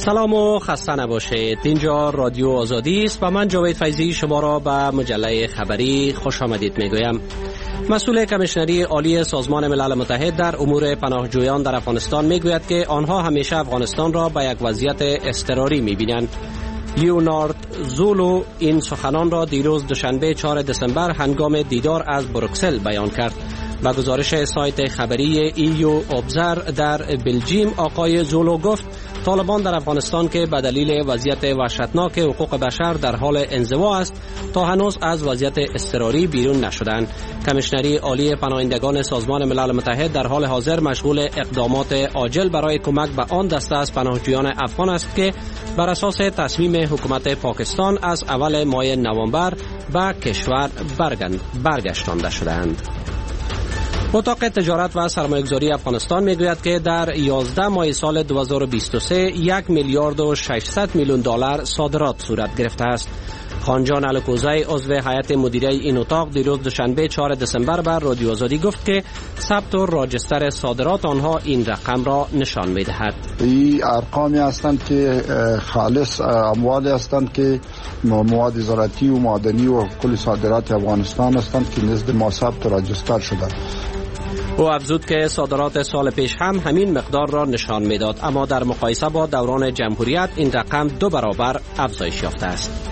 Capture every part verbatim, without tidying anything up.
سلام و خسته نباشید. اینجا رادیو آزادی است و من جاوید فیضی شما را به مجله خبری خوش آمدید میگویم. مسئول کمیشنری عالی سازمان ملل متحد در امور پناهجویان در افغانستان میگوید که آنها همیشه افغانستان را به یک وضعیت اضطراری میبینند. لیونارد زولو این سخنان را دیروز دوشنبه چهارم دسامبر هنگام دیدار از بروکسل بیان کرد. و گزارش سایت خبری ایو ابزر در بلژیم آقای زولو گفت طالبان در افغانستان که به دلیل وضعیت وحشتناک حقوق بشر در حال انزوا است تا هنوز از وضعیت اضطراری بیرون نشدند. کمیشنری عالی پناهندگان سازمان ملل متحد در حال حاضر مشغول اقدامات عاجل برای کمک به آن دسته از پناهجویان افغان است که بر اساس تصمیم حکومت پاکستان از اول ماه نوامبر به کشور برگشتانده شدند. اتاق تجارت و سرمایه‌گذاری افغانستان میگوید که در یازده ماه سال دو هزار و بیست و سه یک میلیارد و ششصد میلیون دلار صادرات صورت گرفته است. خانجان الکوزی عضو هیئت مدیره این اتاق دیروز دوشنبه چهارم دسامبر بر رادیو آزادی گفت که ثبت و راجستر صادرات آنها این رقم را نشان می‌دهد. این ارقامی هستند که خالص اموالی هستند که مواد زراعتی و معدنی و کل صادرات افغانستان هستند که نزد ما ثبت و راجستر شده. او افزود که صادرات سال پیش هم همین مقدار را نشان میداد، اما در مقایسه با دوران جمهوریت این رقم دو برابر افزایش یافته است.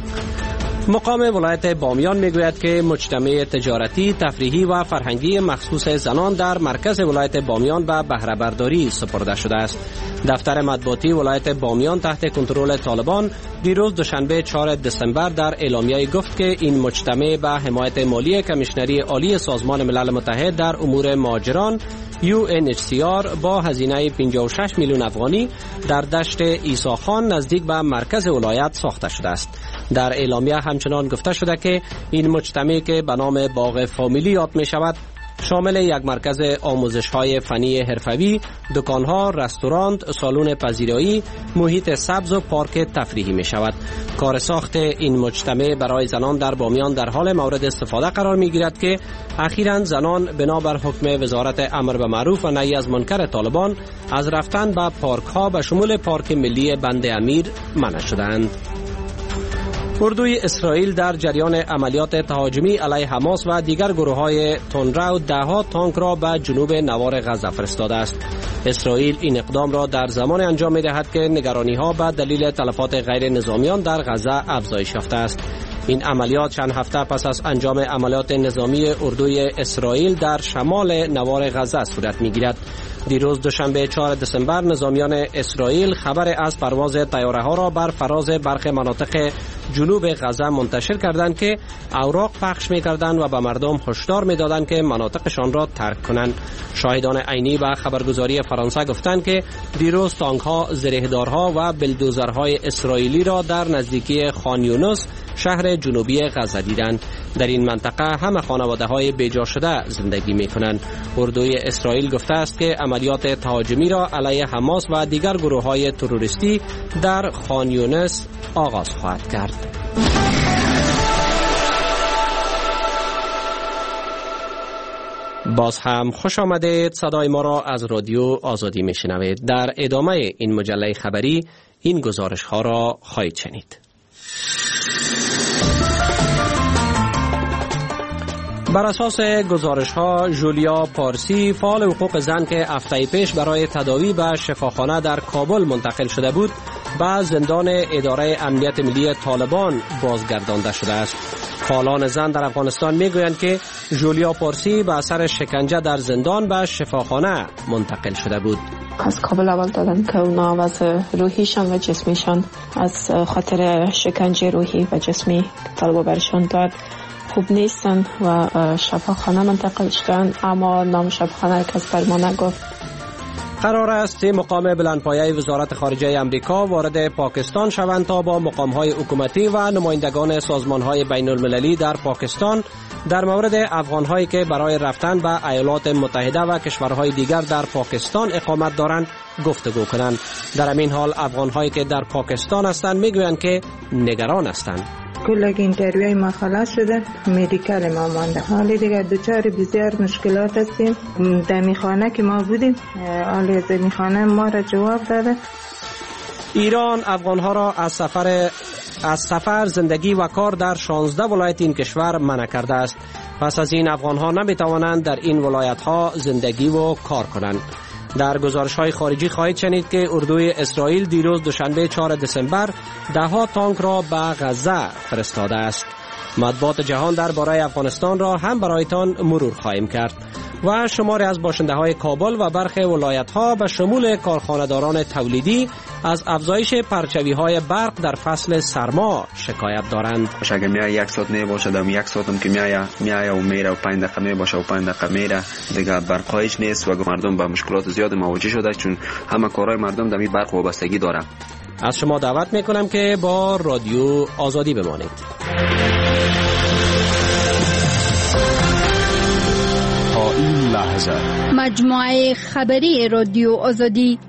مقام ولایت بامیان میگوید که مجتمع تجارتی، تفریحی و فرهنگی مخصوص زنان در مرکز ولایت بامیان به بهره برداری سپرده شده است. دفتر مطبوعاتی ولایت بامیان تحت کنترل طالبان دیروز دوشنبه چهارم دسامبر در اعلامیه گفت که این مجتمع به حمایت مالی کمیشنری عالی سازمان ملل متحد در امور مهاجران یو ان اچ سی آر با هزینه پنجاه و شش میلیون افغانی در دشت عیسی خان نزدیک به مرکز ولایت ساخته شده است. در اعلامیه همچنان گفته شده که این مجتمع که به نام باغ فامیلی یاد می شود شامل یک مرکز آموزش های فنی حرفوی، دکانها، رستوران، سالن پذیرایی، محیط سبز و پارک تفریحی می شود. کار ساخت این مجتمع برای زنان در بامیان در حال مورد استفاده قرار می گیرد که اخیراً زنان بنابر حکم وزارت امر به معروف و نهی از منکر طالبان از رفتن به پارک ها به شمول پارک ملی بند امیر منع شدند. اردوی اسرائیل در جریان عملیات تهاجمی علیه حماس و دیگر گروه‌های تندرو ده‌ها تانک را به جنوب نوار غزه فرستاده است. اسرائیل این اقدام را در زمان انجام می‌دهد که نگرانی‌ها به دلیل تلفات غیر نظامیان در غزه افزایش یافته است. این عملیات چند هفته پس از انجام عملیات نظامی اردوی اسرائیل در شمال نوار غزه صورت می‌گیرد. دیروز دوشنبه چهارم دسامبر نظامیان اسرائیل خبر از پرواز طیاره‌ها را بر فراز برخی مناطق جنوب غزه منتشر کردند که اوراق پخش می‌کردند و به مردم هشدار می‌دادند که مناطقشان را ترک کنند. شاهدان عینی به خبرگزاری فرانسه گفتند که دیروز تانک‌ها، زرهدارها و بلدوزرهای اسرائیلی را در نزدیکی خان یونس شهر جنوبی غزه دیدند. در این منطقه همه خانواده‌های بیجا شده زندگی می‌کنند. اردوی اسرائیل گفته است که عملیات تهاجمی را علیه حماس و دیگر گروه‌های تروریستی در خان یونس آغاز خواهد کرد. باز هم خوش آمدید. صدای ما را از رادیو آزادی میشنوید. در ادامه این مجله خبری این گزارش ها را خواهید شنید. بر اساس گزارش ها جولیا پارسی فعال حقوق زن که هفته پیش برای تداوی به شفاخانه در کابل منتقل شده بود به زندان اداره امنیت ملی طالبان بازگردانده شده است. فعالان زن در افغانستان میگویند که جولیا پارسی به اثر شکنجه در زندان به شفاخانه منتقل شده بود. از کابل اول دادن که اونا وضع روحیشان و جسمیشان از خاطر شکنجه روحی و جسمی طالبا برشان داد خوب نیستن و شفاخانه منتقل شدن، اما نام شفاخانه کس بر ما نگفت. قرار است مقام بلندپایه وزارت خارجه امریکا وارد پاکستان شوند تا با مقام‌های حکومتی و نمایندگان سازمان‌های بین‌المللی در پاکستان در مورد افغان‌هایی که برای رفتن به ایالات متحده و کشورهای دیگر در پاکستان اقامت دارند گفتگو کنند. در همین حال افغان‌هایی که در پاکستان هستند میگویند که نگران هستند. کلک اینترویوی ما خلاص شده، مدیکال ما مانده. حالی دیگه دوچار بسیار مشکلات هستیم. در میخانه که ما بودیم، حالی از میخانه ما را جواب داده. ایران افغانها را از سفر از سفر زندگی و کار در شانزده ولایت این کشور منع کرده است. پس از این افغانها نمی توانند در این ولایت ها زندگی و کار کنند. در گزارش های خارجی خواهید شنید که اردوی اسرائیل دیروز دوشنبه چهارم دسامبر ده ها تانک را به غزه فرستاده است. مطبوعات جهان درباره افغانستان را هم برایتان مرور خواهیم کرد و شماری از باشنده های کابل و برخی ولایت ها به شمول کارخانه‌داران تولیدی از افزایش پرچوی های برق در فصل سرما شکایت دارند. اگر میای یک ساعت نه باشه دم یک ساعت هم که میای میای و میره و پنج دقیقه می باشه و پنج دقیقه میره دیگه برقایش نیست و مردم به مشکلات زیاد مواجه شده چون همه کارهای مردم در این برق وابستگی داره. از شما دعوت میکنم که با رادیو آزادی بمانید. تا این لحظه مجموعه خبری رادیو آزادی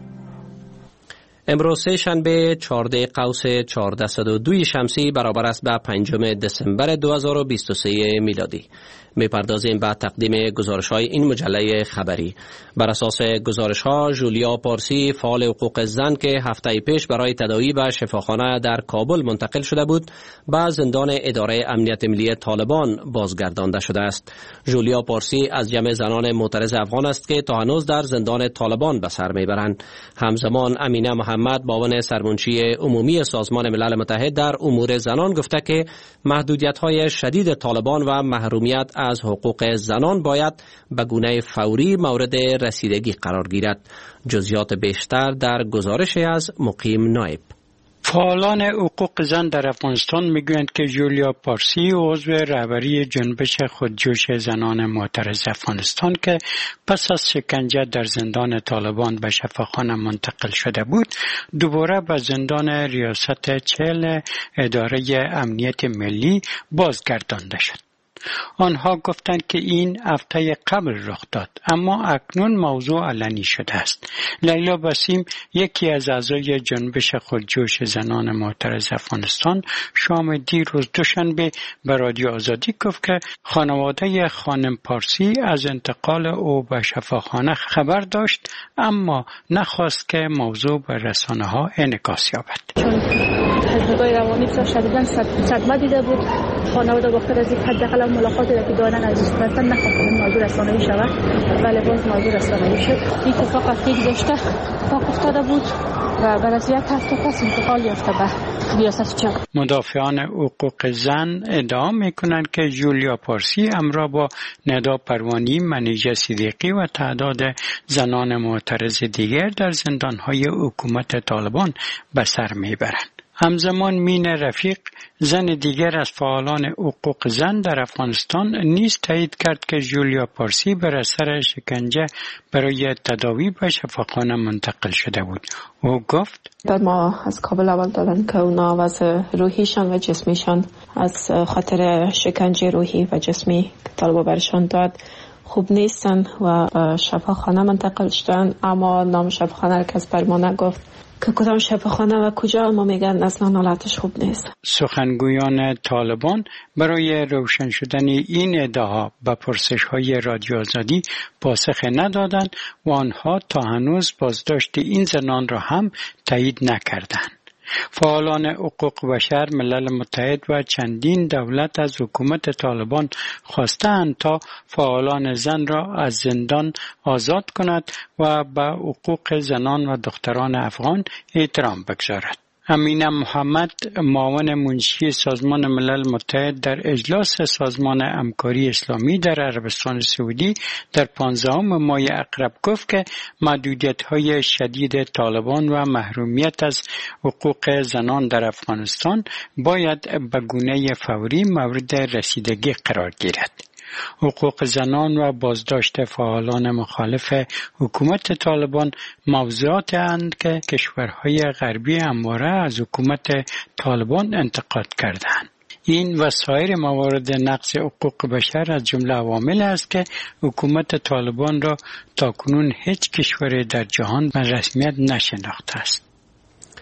امروز سه شنبه چهارده قوس چهارصد و دو شمسی برابر است به پنجم دسامبر دو هزار و بیست و سه میلادی. میپردازیم به تقدیم گزارش های این مجله خبری. بر اساس گزارش ها جولیا پارسی فعال حقوق زن که هفته پیش برای تداوی به شفاخانه در کابل منتقل شده بود به زندان اداره امنیت ملی طالبان بازگردانده شده است. جولیا پارسی از جمع زنان معترض افغان است که تا هنوز در زندان طالبان به سر میبرند. همزمان امینه محمد معاون سرمنشی عمومی سازمان ملل متحد در امور زنان گفته که محدودیت های شدید طالبان و محرومیت از حقوق زنان باید به گونه فوری مورد رسیدگی قرار گیرد. جزئیات بیشتر در گزارش از مقیم نایب. فعالان حقوق زن در افغانستان میگویند که جولیا پارسی عضو رهبری جنبش خودجوش زنان معترض افغانستان که پس از شکنجه در زندان طالبان به شفاخانه منتقل شده بود دوباره به زندان ریاست چهل اداره امنیت ملی بازگردانده شد. آنها گفتند که این هفته قبل رخ داد اما اکنون موضوع علنی شده است. لیلا بسیم یکی از اعضای جنبش خودجوش زنان معترض افغانستان شام دیروز دوشنبه به رادیو آزادی گفت که خانواده خانم پارسی از انتقال او به شفاخانه خبر داشت اما نخواست که موضوع به رسانه ها انعکاس یابد. حزبگاه روانی بسیار شدیداً صدمه دیده بود. خانواده گفته از یک حداقل ملاقاتی را که دارن از مثلا نخواست این موضوع رسانه‌ای شود ولی باز موضوع رسانه‌ای شد. این اتفاق از یک گذشته اتفاق افتاده بود و به وضعیت هفته پس انتقال یافته به ریاست چهل. مدافعان حقوق زن ادعا میکنند که جولیا پارسی همراه با ندا پروانی، منیژه صدیقی و تعداد زنان معترض دیگر در زندانهای حکومت طالبان به سر میبرند. همزمان مین رفیق زن دیگر از فعالان حقوق زن در افغانستان نیز تایید کرد که جولیا پارسی بر اثر شکنجه برای تداوی به شفاخانه منتقل شده بود. او گفت ما از کابل اول دادن که اونا وضع روحیشان و جسمیشان از خاطر شکنجه روحی و جسمی طالبا برشان داد خوب نیستن و شفاخانه منتقل شدن، اما نام شفاخانه را کس بر ما نگفت که کدام شفاخانه و کجا، ما میگن اصلا حالتش خوب نیست. سخنگویان طالبان برای روشن شدن این ادعاها به پرسش‌های رادیو آزادی پاسخ ندادند و آنها تا هنوز بازداشت این زنان را هم تایید نکردند. فعالان حقوق بشر، ملل متحد و چندین دولت از حکومت طالبان خواستند تا فعالان زن را از زندان آزاد کند و به حقوق زنان و دختران افغان احترام بگذارد. امینه محمد معاون منشی سازمان ملل متحد در اجلاس سازمان همکاری اسلامی در عربستان سعودی در پانزدهم ماه اقرب گفت که محدودیت‌های شدید طالبان و محرومیت از حقوق زنان در افغانستان باید به گونه فوری مورد رسیدگی قرار گیرد. حقوق زنان و بازداشت فعالان مخالف حکومت طالبان موضوعاتی اند که کشورهای غربی همواره از حکومت طالبان انتقاد کردند. این و سایر موارد نقض حقوق بشر از جمله عوامل است که حکومت طالبان را تاکنون هیچ کشور در جهان به رسمیت نشناخته است.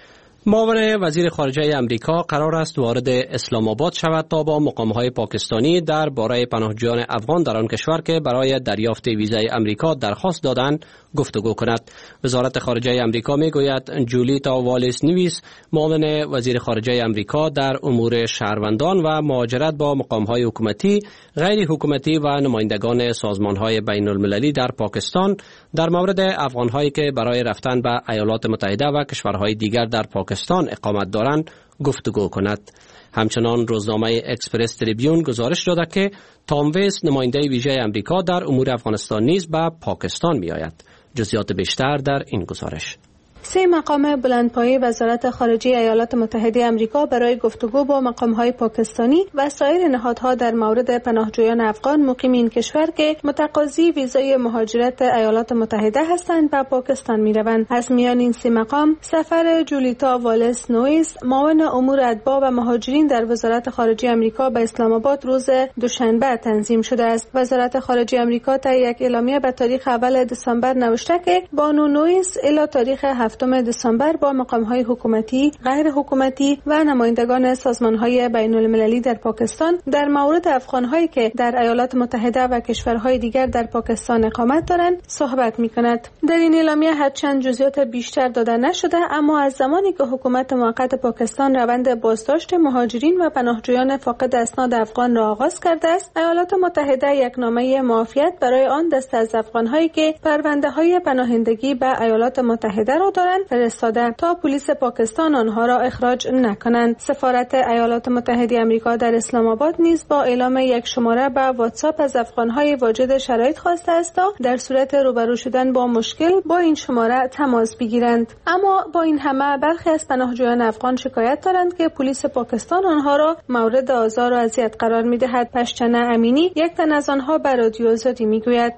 معاون وزیر خارجه امریکا قرار است وارد اسلام آباد شود تا با مقام‌های پاکستانی در باره پناهجویان افغان در آن کشور که برای دریافت ویزای امریکا درخواست دادند گفتگو کند. وزارت خارجه امریکا میگوید جولیتا والیس نیویس، معاون وزیر خارجه امریکا در امور شهروندان و مهاجرت با مقام‌های حکومتی، غیر حکومتی و نمایندگان سازمان‌های بین المللی در پاکستان در مورد افغان‌هایی که برای رفتن به ایالات متحده و کشورهای دیگر در پاکستان اقامت دارند گفتگو کند. همچنان روزنامه اکسپرس تریبیون گزارش داده که تام ویس، نماینده ویژه امریکا در امور افغانستان نیز به پاکستان می آید. جزئیات بیشتر در این گزارش. سه مقام بلندپایه وزارت خارجه ایالات متحده آمریکا برای گفتگو با مقام‌های پاکستانی و سایر نهادها در مورد پناهجویان افغان مقیم این کشور که متقاضی ویزای مهاجرت ایالات متحده هستند به پاکستان می‌روند. از میان این سه مقام سفر جولیتا والیس نویس، معاون امور اتباع و مهاجرین در وزارت خارجه آمریکا به اسلام آباد روز دوشنبه تنظیم شده است. وزارت خارجه آمریکا تا یک اعلامیه به تاریخ اول دسامبر نوشته که بانو نویس الی تاریخ هفتم دسامبر با مقام‌های حکومتی، غیر حکومتی و نمایندگان سازمان‌های بین‌المللی در پاکستان در مورد افغان‌هایی که در ایالات متحده و کشورهای دیگر در پاکستان اقامت دارند صحبت می‌کند. در این اعلامیه هرچند جزئیات بیشتر داده نشده، اما از زمانی که حکومت موقت پاکستان روند بازداشت مهاجرین و پناهجویان فاقد اسناد افغان را آغاز کرده است، ایالات متحده یک نامه معافیت برای آن دسته از افغان‌هایی که پرونده‌های پناهندگی به ایالات متحده را دارند فرستاده تا پلیس پاکستان آنها را اخراج نکنند. سفارت ایالات متحده آمریکا در اسلام آباد نیز با اعلام یک شماره به واتساپ از افغان‌های واجد شرایط خواسته است تا در صورت روبرو شدن با مشکل با این شماره تماس بگیرند. اما با این همه برخی از پناهجویان افغان شکایت دارند که پلیس پاکستان آنها را مورد آزار و اذیت قرار می‌دهد. پشچنه امینی، یک تن از آنها به رادیو آزادی میگوید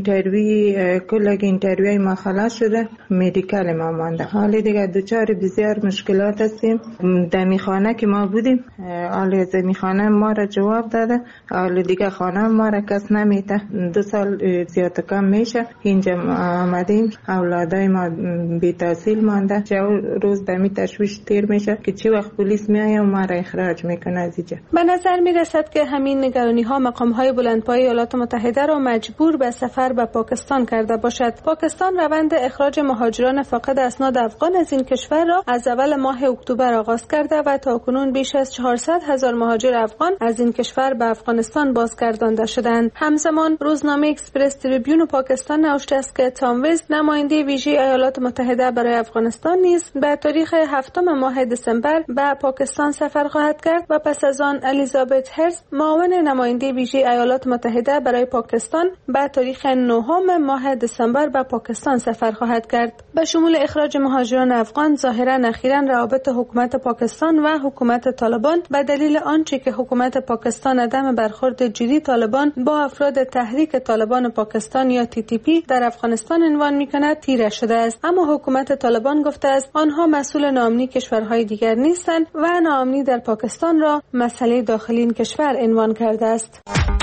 اینترویو کل اینترویوی ما خلاص شده، مدیکال ما مانده. حالا دیگه دوچار بسیار مشکلات هستیم. در خانه که ما بودیم، حالا زمین خانه ما را جواب داده، حالا دیگه خانه ما را کس نمیته. دو سال زیاد کم میشه اینجا آمدیم، اولادای ما بی تحصیل مانده. چه روز دمی تشویش تیر میشه که چی وقت پلیس میایه و ما را اخراج میکنه از اینجا. به نظر میرسد که همین نگرانی ها مقام های بلندپایه ایالات متحده را مجبور به سفر به پاکستان کرده باشد. پاکستان روند اخراج مهاجران فاقد اسناد افغان از این کشور را از اول ماه اکتبر آغاز کرده و تاکنون بیش از چهارصد هزار مهاجر افغان از این کشور به افغانستان بازگردانده شدند. همزمان روزنامه اکسپرس تریبیون پاکستان نوشته است که تام ویس، نماینده ویژه ایالات متحده برای افغانستان نیز به تاریخ هفتم ماه دسامبر به پاکستان سفر خواهد کرد و پس از آن الیزابت هرز، معاون نماینده ویژه ایالات متحده برای پاکستان به تاریخ نهم ماه دسامبر به پاکستان سفر خواهد کرد. به شمول اخراج مهاجران افغان، ظاهرا اخیراً روابط حکومت پاکستان و حکومت طالبان به دلیل آنچه که حکومت پاکستان عدم برخورد جدی طالبان با افراد تحریک طالبان پاکستان یا تی تی پی در افغانستان عنوان می‌کند تیره شده است. اما حکومت طالبان گفته است آنها مسئول ناامنی کشورهای دیگر نیستند و ناامنی در پاکستان را مسئله داخلی این کشور عنوان کرده است.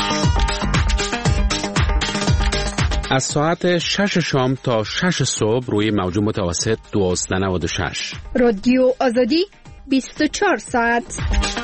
از ساعت شش شام تا شش صبح روی موج متوسط دویست و نود و شش. رادیو آزادی بیست و چهار ساعت.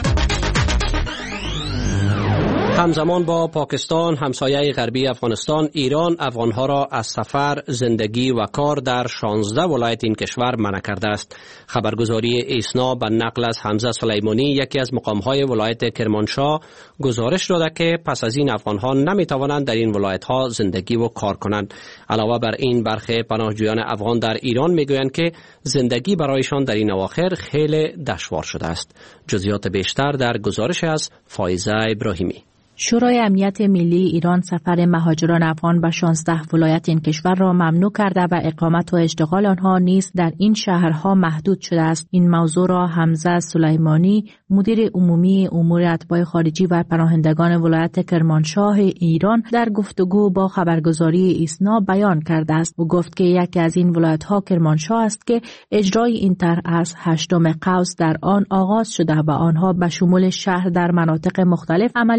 همزمان با پاکستان، همسایه غربی افغانستان، ایران افغانها را از سفر، زندگی و کار در شانزده ولایت این کشور منع کرده است. خبرگزاری ایسنا به نقل از حمزه سلیمانی، یکی از مقامهای ولایت کرمانشاه، گزارش داده که پس از این افغانها نمیتوانند در این ولایتها زندگی و کار کنند. علاوه بر این، برخی پناهجویان افغان در ایران میگویند که زندگی برایشان در این اواخر خیلی دشوار شده است. جزئیات بیشتر در گزارش از فایزه ابراهیمی. شورای امنیت ملی ایران سفر مهاجران افغان به شانزده ولایت این کشور را ممنوع کرده و اقامت و اشتغال آنها نیز در این شهرها محدود شده است. این موضوع را حمزه سلیمانی، مدیر عمومی امور اتباع خارجی و پناهندگان ولایت کرمانشاه ایران، در گفتگو با خبرگزاری ایسنا بیان کرده است. او گفت که یکی از این ولایت‌ها کرمانشاه است که اجرای این طرح از هشتم قوس در آن آغاز شده و آنها به شمول شهر در مناطق مختلف عملیاتشان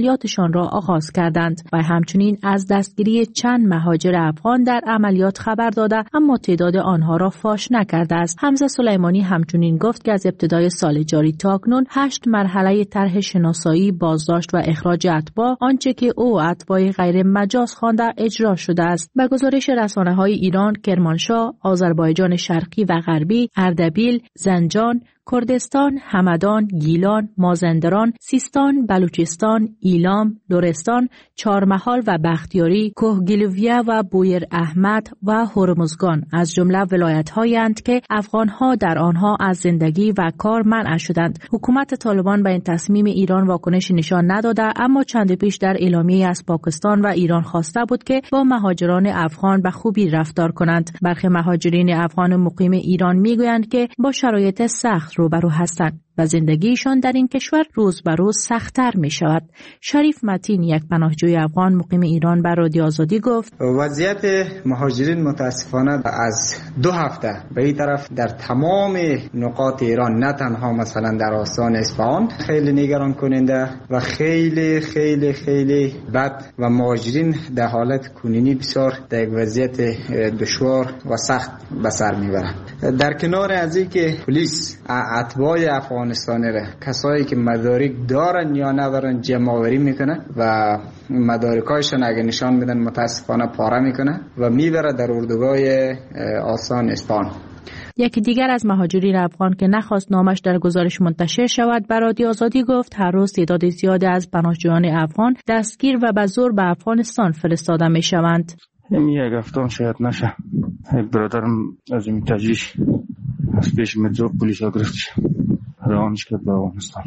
خودشان را آغاز کردند و همچنین از دستگیری چند مهاجر افغان در عملیات خبر داده اما تعداد آنها را فاش نکرده است. حمزه سلیمانی همچنین گفت که از ابتدای سال جاری تا اکنون هشت مرحله طرح شناسایی، بازداشت و اخراج اتباع، آنچه که او اتباع غیر مجاز خوانده، اجرا شده است. به گزارش رسانه‌های ایران، کرمانشاه، آذربایجان شرقی و غربی، اردبیل، زنجان، کردستان، همدان، گیلان، مازندران، سیستان، بلوچستان، ایلام، لرستان، چهارمحال و بختیاری، کوهگیلویه و بویر احمد و هرمزگان از جمله ولایت‌هایی اند که افغان‌ها در آنها از زندگی و کار منع شدند. حکومت طالبان به این تصمیم ایران واکنش نشان نداده، اما چند پیش در اعلامیه از پاکستان و ایران خواسته بود که با مهاجران افغان به خوبی رفتار کنند. برخی مهاجرین افغان مقیم ایران میگویند که با شرایط سخت روبرو هستند و زندگیشان در این کشور روز به روز سخت‌تر می شود. شریف متین، یک پناهجوی افغان مقیم ایران، به رادیو آزادی گفت وضعیت مهاجرین متاسفانه از دو هفته به این طرف در تمام نقاط ایران، نه تنها مثلا در آستان اصفهان، خیلی نگران کننده و خیلی خیلی خیلی بد و مهاجرین در حالت کنونی بسیار در یک وضعیت دشوار و سخت به سر میبرند. در کنار از اینکه پلیس اتباع افغانستانی را، کسایی که مدارک دارن یا ندارن، جمع آوری میکنه و مدارکایشان اگه نشان میدن متاسفانه پاره میکنه و میبره در اردوگاه آستان اصفهان. یکی دیگر از مهاجرین افغان که نخواست نامش در گزارش منتشر شود به رادیو آزادی گفت هر روز تعداد زیادی از پناهجویان افغان دستگیر و به زور به افغانستان فرستاده میشوند. همین یک هفتم شاید نشه. یک برادرم از این تجریش از پیش مترو پلیس ها گرفتش، روانش کرد به افغانستان.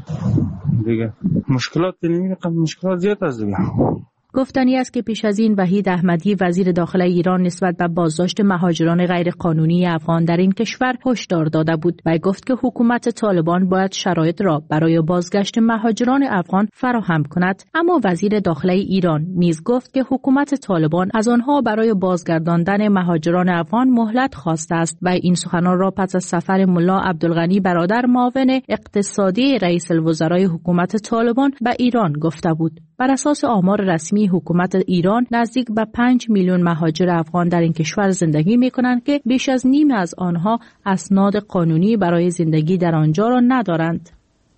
دیگه مشکلات نمیگم، مشکلات زیاد است دیگه. گفتنی است که پیش از این وحید احمدی وزیر داخله ایران نسبت به بازداشت مهاجران غیرقانونی افغان در این کشور هشدار داده بود و گفت که حکومت طالبان باید شرایط را برای بازگشت مهاجران افغان فراهم کند. اما وزیر داخله ایران نیز گفت که حکومت طالبان از آنها برای بازگرداندن مهاجران افغان مهلت خواسته است و این سخنان را پس از سفر ملا عبدالغنی برادر معاون اقتصادی رئیس الوزرای حکومت طالبان به ایران گفته بود. بر اساس آمار رسمی حکومت ایران نزدیک به پنج میلیون مهاجر افغان در این کشور زندگی می کنند که بیش از نیم از آنها اسناد قانونی برای زندگی در آنجا را ندارند.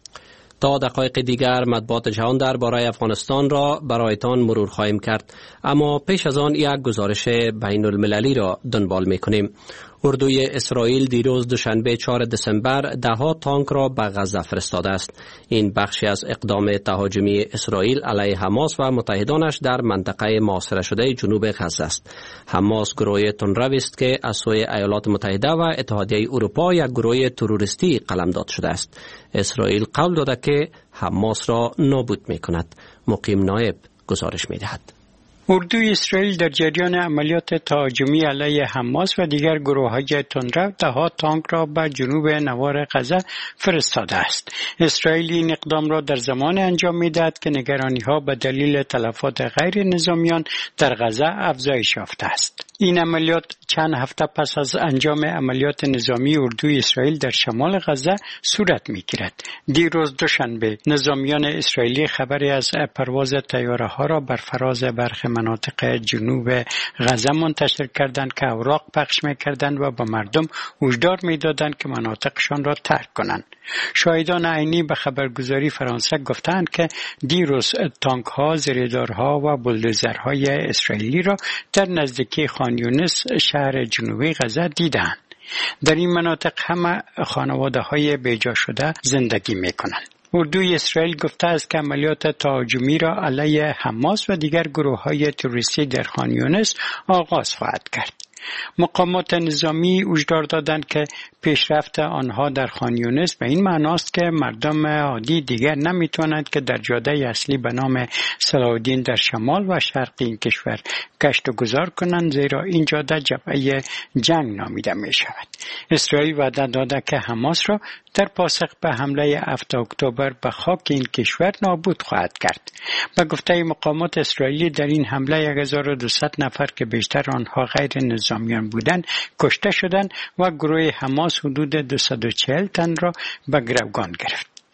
تا دقایق دیگر مطبوعات جهان درباره افغانستان را برایتان مرور خواهیم کرد، اما پیش از آن یک گزارش بین المللی را دنبال می کنیم. اردوی اسرائیل دیروز دوشنبه چهارم دسامبر ده ها تانک را به غزه فرستاده است. این بخشی از اقدام تهاجمی اسرائیل علیه حماس و متحدانش در منطقه محاصره شده جنوب غزه است. حماس گروه تندرو است که از سوی ایالات متحده و اتحادیه اروپا یک گروه تروریستی قلمداد شده است. اسرائیل قول داده که حماس را نابود می کند. مقیم نایب گزارش می دهد. اردوی اسرائیل در جریان عملیات تهاجمی علیه حماس و دیگر گروه‌های تندرو ده‌ها تانک را به جنوب نوار غزه فرستاده است. اسرائیل این اقدام را در زمان انجام می‌دهد که نگرانی‌ها به دلیل تلفات غیر نظامیان در غزه افزایش یافته است. این عملیات چند هفته پس از انجام عملیات نظامی اردوی اسرائیل در شمال غزه صورت می‌گیرد. دیروز دوشنبه نظامیان اسرائیلی خبری از پرواز طیاره‌ها را بر فراز برخی مناطق جنوب غزه منتشر کردند که اوراق پخش می‌کردند و به مردم هشدار می‌دادند که مناطقشان را ترک کنند. شاهدان عینی به خبرگزاری فرانسه گفتند که دیروز تانک‌ها، زیردارها و بولدوزرهای اسرائیلی را در نزدیکی خان یونس شهر جنوبی غزه دیدند. در این مناطق همه خانواده‌های بیجا شده زندگی می‌کنند. اردوی اسرائیل گفته است که عملیات تهاجمی را علیه حماس و دیگر گروه‌های تروریستی در خان یونس آغاز خواهد کرد. مقامات نظامی هشدار دادند که پیشرفت آنها در خان یونس به این معناست که مردم عادی دیگر نمیتوانند که در جاده اصلی به نام صلاح الدین در شمال و شرق این کشور گشت و گذار کنند، زیرا این جاده جبهه جنگ نامیده می شود. اسرائیل وعده داده که حماس را در پاسخ به حمله هفتم اکتبر به خاک این کشور نابود خواهد کرد. به گفته مقامات اسرائیلی در این حمله هزار و دویست نفر که بیشتر آنها غیر نظامیان بودند کشته شدند و گروه حماس حدود دویست و چهل تن را به گروگان گرفت.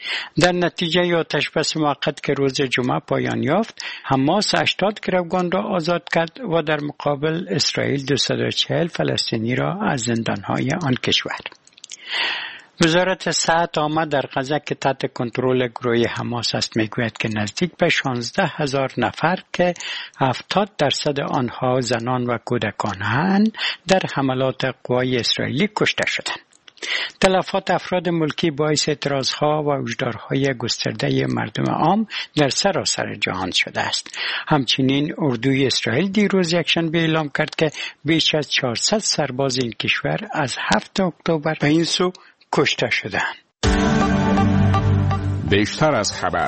در نتیجه آتش بس موقت که روز جمعه پایان یافت، حماس هشتاد گروگان را آزاد کرد و در مقابل اسرائیل دویست و چهل فلسطینی را از زندانهای آن کشور. وزارت صحت آمد در غزه که تحت کنترل گروه حماس است میگوید که نزدیک به شانزده هزار نفر که هفتاد درصد آنها زنان و کودکانند در حملات قوای اسرائیلی کشته شدند. تلفات افراد ملکی باعث اعتراضها و هشدارهای گسترده مردم عام در سراسر جهان شده است. همچنین اردوی اسرائیل دیروز یکشنبه اعلام کرد که بیش از چهارصد سرباز این کشور از هفتم اکتبر به این سو کشته شدند. بیشتر از خبر.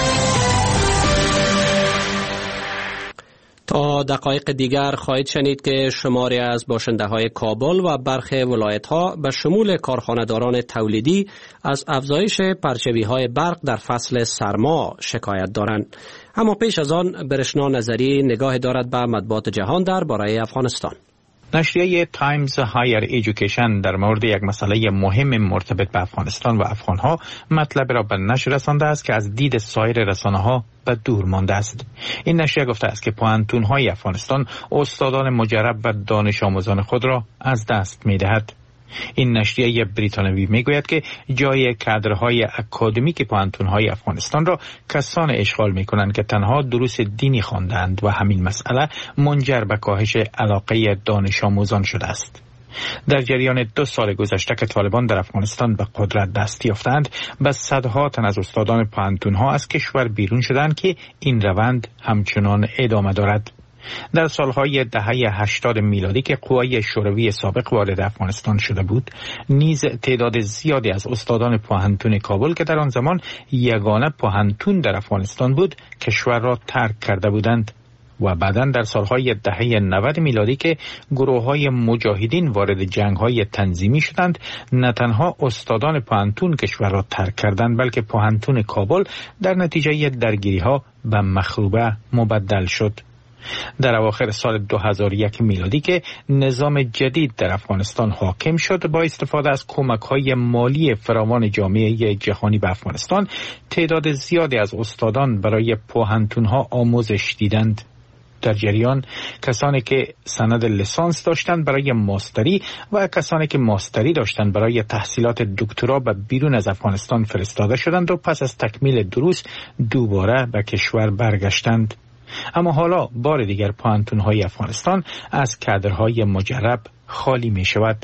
تا دقایق دیگر خواهید شنید که شماری از باشنده‌های کابل و برخی ولایت‌ها به شمول کارخانه‌داران تولیدی از افزایش پرچوی‌های برق در فصل سرما شکایت دارند. اما پیش از آن برشنا نظری نگاه دارد به مطبوعات جهان درباره افغانستان. نشریه تایمز هایر ایژوکیشن در مورد یک مسئله مهم مرتبط به افغانستان و افغانها مطلب را به نشر رسانده است که از دید سایر رسانه‌ها به دور مانده است. این نشریه گفته است که پوهنتون‌های افغانستان استادان مجرب و دانش آموزان خود را از دست می‌دهد. این نشریه بریتانیایی میگوید که جای کادرهای اکادمیک پوهنتون‌های افغانستان را کسان اشغال می‌کنند که تنها دروس دینی خواندند و همین مسئله منجر به کاهش علاقه دانش آموزان شده است. در جریان دو سال گذشته که طالبان در افغانستان به قدرت دست یافتند، به صدها تن از استادان پوهنتون‌ها از کشور بیرون شدند که این روند همچنان ادامه دارد. در سالهای دهه هشتاد میلادی که قوای شوروی سابق وارد افغانستان شده بود، نیز تعداد زیادی از استادان پوهنتون کابل که در آن زمان یگانه پوهنتون در افغانستان بود، کشور را ترک کرده بودند. و بعداً در سالهای دهه نود میلادی که گروه‌های مجاهدین وارد جنگ‌های تنظیمی شدند، نه تنها استادان پوهنتون کشور را ترک کردند، بلکه پوهنتون کابل در نتیجه درگیری‌ها به مخروبه مبدل شد. در اواخر سال دو هزار و یک میلادی که نظام جدید در افغانستان حاکم شد، با استفاده از کمک‌های مالی فراوان جامعه جهانی به افغانستان، تعداد زیادی از استادان برای پوهنتون‌ها آموزش دیدند. در جریان کسانی که سند لیسانس داشتند برای ماستری و کسانی که ماستری داشتند برای تحصیلات دکترا به بیرون از افغانستان فرستاده شدند و پس از تکمیل دروس دوباره به کشور برگشتند. اما حالا بار دیگر پوهنتون‌های افغانستان از کادرهای مجرب خالی می شود.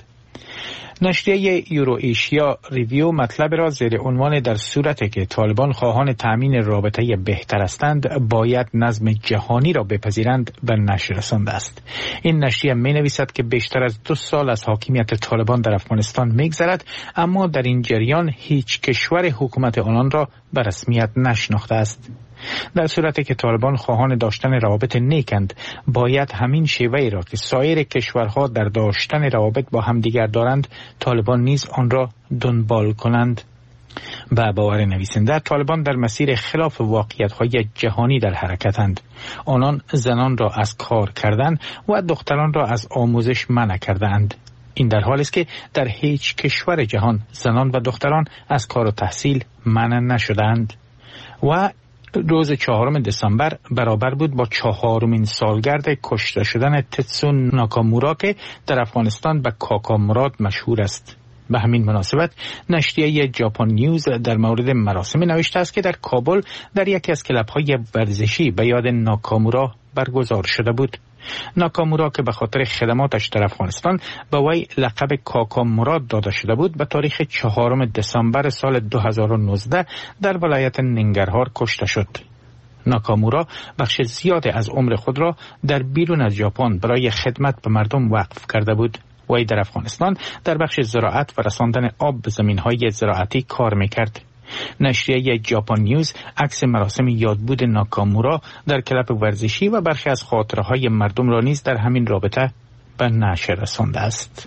نشریه یورو ایشیا ریویو مطلب را زیر عنوان در صورتی که طالبان خواهان تأمین رابطه بهتر هستند باید نظم جهانی را بپذیرند به نشر رسانده است. این نشریه می نویسد که بیشتر از دو سال از حاکمیت طالبان در افغانستان میگذرد، اما در این جریان هیچ کشور حکومت آنان را به رسمیت نشناخته است. در صورتی که طالبان خواهان داشتن روابط نیکند، باید همین شیوهی را که سایر کشورها در داشتن روابط با همدیگر دارند، طالبان نیز آن را دنبال کنند. به باور نویسنده، طالبان در مسیر خلاف واقعیت‌های جهانی در حرکتند. آنان زنان را از کار کردن و دختران را از آموزش منع کردند. این در حالی است که در هیچ کشور جهان زنان و دختران از کار و تحصیل منع نشدند. و روز چهارم دسامبر برابر بود با چهارمین سالگرد کشته شدن تتسو ناکامورا که در افغانستان به کاکا مراد مشهور است. به همین مناسبت نشریه ژاپن نیوز در مورد مراسم نوشته است که در کابل در یکی از کلب‌های ورزشی به یاد ناکامورا برگزار شده بود. ناکامورا که به خاطر خدماتش در افغانستان به وی لقب کاکا مراد داده شده بود، به تاریخ چهارم دسامبر سال دو هزار و نوزده در ولایت ننگرهار کشته شد. ناکامورا بخش زیادی از عمر خود را در بیرون از ژاپن برای خدمت به مردم وقف کرده بود. وی در افغانستان در بخش زراعت و رساندن آب به زمین‌های زراعتی کار می‌کرد. نشریه ژاپن نیوز عکس مراسم یادبود ناکامورا در کلب ورزشی و برخی از خاطره‌های مردم را نیز در همین رابطه به نشر رسانده است.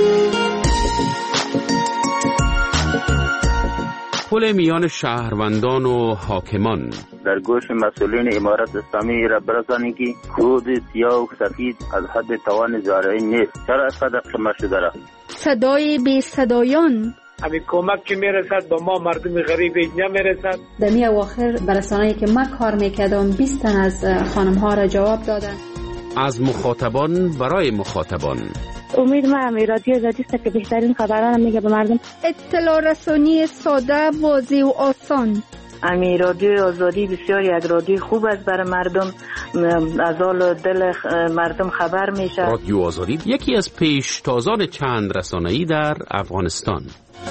پل میان شهروندان و حاکمان در گوش مسئولین امارت اسلامی را برسانید که کود سیاه و سفید از حد توان زارعین نیست. چرا اینقدر شما شده را؟ صدای بی صدایان همین کمک که میرسد به ما مردم غریب نمیرسد. در می اواخر برسانه‌ای که من کار میکردم بیست تن از خانم ها را جواب دادن. از مخاطبان برای مخاطبان. امید ما همی رادیو آزادی است که بهترین خبران میگه به مردم. اطلاع رسانی ساده، واضح و آسان. امی رادیو آزادی بسیار یک رادیو خوب است برای مردم، از حال دل مردم خبر میشه. رادیو آزادی یکی از پیشتازان چند رسانه‌ای در افغانستان.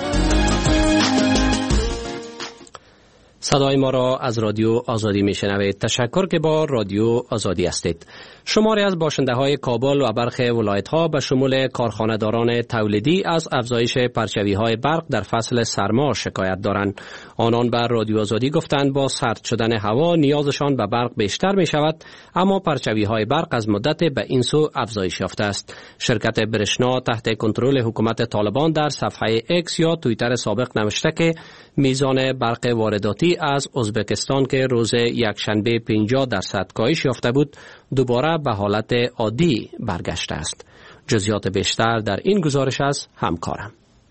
صدای ما را از رادیو آزادی میشنوید. تشکر که با رادیو آزادی هستید. شماری از باشنده های کابل و برخی ولایت ها به شمول کارخانه‌داران تولیدی از افزایش پرچوی های برق در فصل سرما شکایت دارند. آنان بر رادیو آزادی گفتند با سرد شدن هوا نیازشان به برق بیشتر می شود، اما پرچوی های برق از مدت به این سو افزایش یافته است. شرکت برشنا تحت کنترل حکومت طالبان در صفحه اکس یا توییتر سابق نوشته که میزان برق وارداتی از ازبکستان که روز یکشنبه پنجاه درصد کاهش یافته بود دوباره به حالت عادی برگشته است. جزئیات بیشتر در این گزارش از همکارم.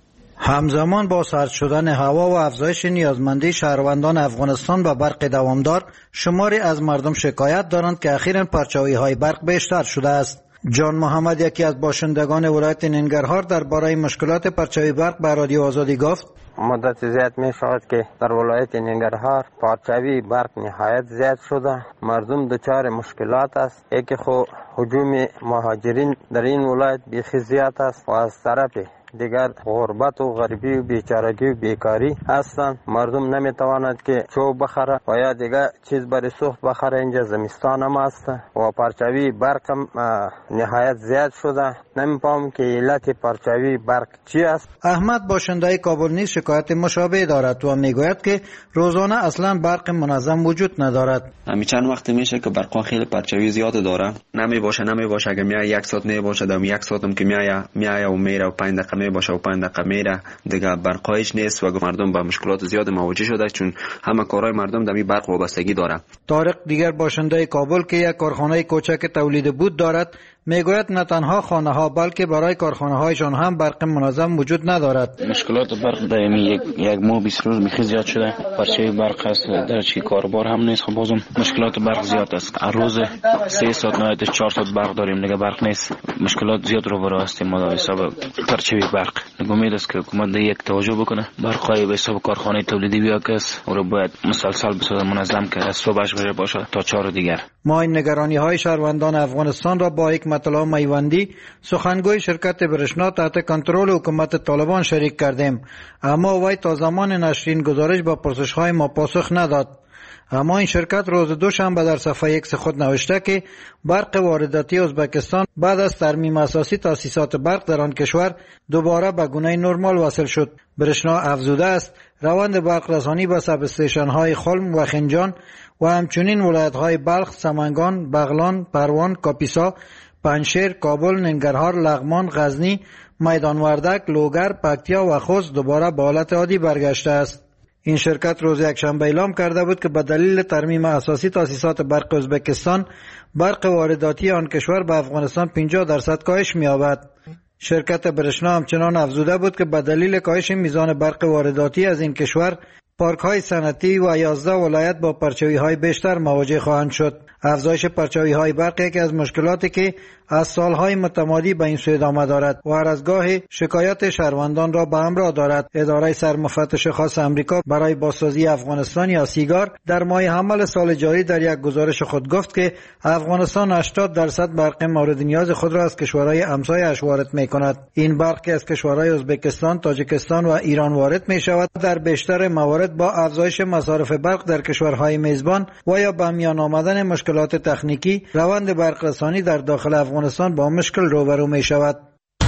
همزمان با سرد شدن هوا و افزایش نیازمندی شهروندان افغانستان به برق دوامدار، شماری از مردم شکایت دارند که اخیراً پرچوی های برق بیشتر شده است. جان محمد، یکی از باشندگان ولایت ننگرهار، درباره مشکلات پرچوی برق به رادیو آزادی گفت: مدت زیاد می شود که در ولایت ننگرهار پرچوی برق نهایت زیاد شده، مردم دچار مشکلات است. یکی خو هجوم مهاجرین در این ولایت بیخی زیاد است و از طرف دیگر غربت و غریبی و بیچارگی و بیکاری هستند. مردم نمیتواند که چوب بخره و یا دیگر چیز برای سوخت بخره. اینجا زمستان هم است و پرچوی برق هم نهایت زیاد شده. نمیفهم که علت پرچوی برق چی است. احمد باشنده کابل نیز شکایت مشابه دارد و میگوید که روزانه اصلا برق منظم وجود ندارد. همین چند وقت میشه که برق خیلی پرچوی زیاد داره، نمی باشه نمی باشه اگه میای یک ساعت نه باشه دم یک ساعت هم که میای میای و میره و پنج دقیقه می باشه و پنج دقیقه میره دیگه برقایش نیست و مردم با مشکلات زیاد مواجه شده چون همه کارهای مردم دمی برق وابستگی داره. طارق دیگر باشنده کابل که یک کارخانه کوچک تولید بود دارد میگوید نه تنها خانه ها بلکه برای کارخانه هایشان هم برق منظم وجود ندارد. مشکلات برق دائمی یک یک ماه بیست روز میخی زیاد شده. پرچوی برق است در چی کاربار هم نیست. خب بازم مشکلات برق زیاد است. هر روز سه ساعت نهایت چهار ساعت برق داریم دیگه برق نیست. مشکلات زیاد رو برای هستیم ما در حساب پرچوی برق. امید است که حکومت یک توجه بکنه. برقای به حساب کارخانه تولیدی بیا کس او رو باید مسلسل بسازه منظم که از صبحش بشه باشه تا چهار دیگر. ما این نگرانی های شهروندان افغانستان را با یک مطلب میوندی سخنگوی شرکت برشنا تحت کنترل حکومت طالبان شریک کردیم، اما وی تا زمان نشرین گزارش با پرسش های ما پاسخ نداد. اما این شرکت روز دوشنبه در صفحه ایکس خود نوشته که برق وارداتی ازبکستان بعد از ترمیم اساسی تاسیسات برق در آن کشور دوباره به گونه نرمال وصل شد. برشنا افزوده است روند برق رسانی به سب استیشن های خلم و خنجان و همچنین ولایت های بلخ، سمنگان، بغلان، پروان، کاپیسا، پنشیر، کابل، ننگرهار، لغمان، غزنی، میدان وردک، لوگر، پکتیا و خوست دوباره به حالت عادی برگشته است. این شرکت روز یکشنبه اعلام کرده بود که به دلیل ترمیم اساسی تاسیسات برق ازبکستان برق وارداتی آن کشور به افغانستان پنجاه درصد کاهش می‌یابد. شرکت برشنا همچنان افزوده بود که به دلیل کاهش میزان برق وارداتی از این کشور پارک های صنعتی و یازده ولایت با پرچوی های بیشتر مواجه خواهند شد. افزایش پرچوی های برق یکی از مشکلاتی که از سالهای متمادی به این سو ادامه دارد و هر از گاه شکایت شهروندان را به همراه دارد. اداره سرمفتش خاص امریکا برای بازسازی افغانستان یا سیگار در ماه حمل سال جاری در یک گزارش خود گفت که افغانستان هشتاد درصد برق مورد نیاز خود را از کشورهای همسایه‌اش وارد می‌کند. این برق که از کشورهای ازبکستان، تاجیکستان و ایران وارد می‌شود در بیشتر موارد با افزایش مصارف برق در کشورهای میزبان و یا به میان آمدن مشکلات تکنیکی روند برق رسانی در داخل افغانستان با مشکل روبرو می شود.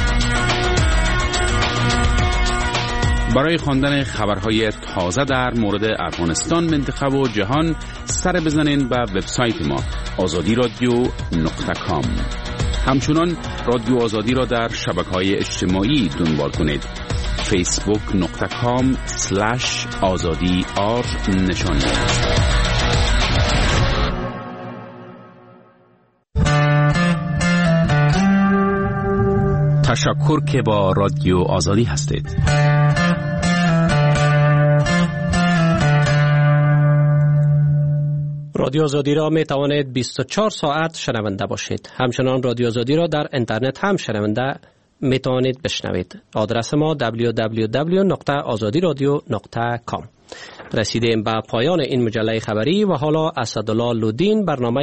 برای خواندن خبرهای تازه در مورد افغانستان، منطقه و جهان سر بزنین به وبسایت ما آزادی رادیو نقطه کام. همچنان رادیو آزادی را در شبکه‌های اجتماعی دنبال کنید. فیسبوک نقطه کام سلش آزادی آر نشانی. تشکر که با رادیو آزادی هستید. رادیو آزادی را می توانید بیست و چهار ساعت شنونده باشید. همچنان رادیو آزادی را در اینترنت هم شنونده می توانید بشنوید. آدرس ما دبلیو دبلیو دبلیو دات آزادی رادیو دات کام. رسیدیم به پایان این مجله خبری و حالا اسدالله لودین برنامه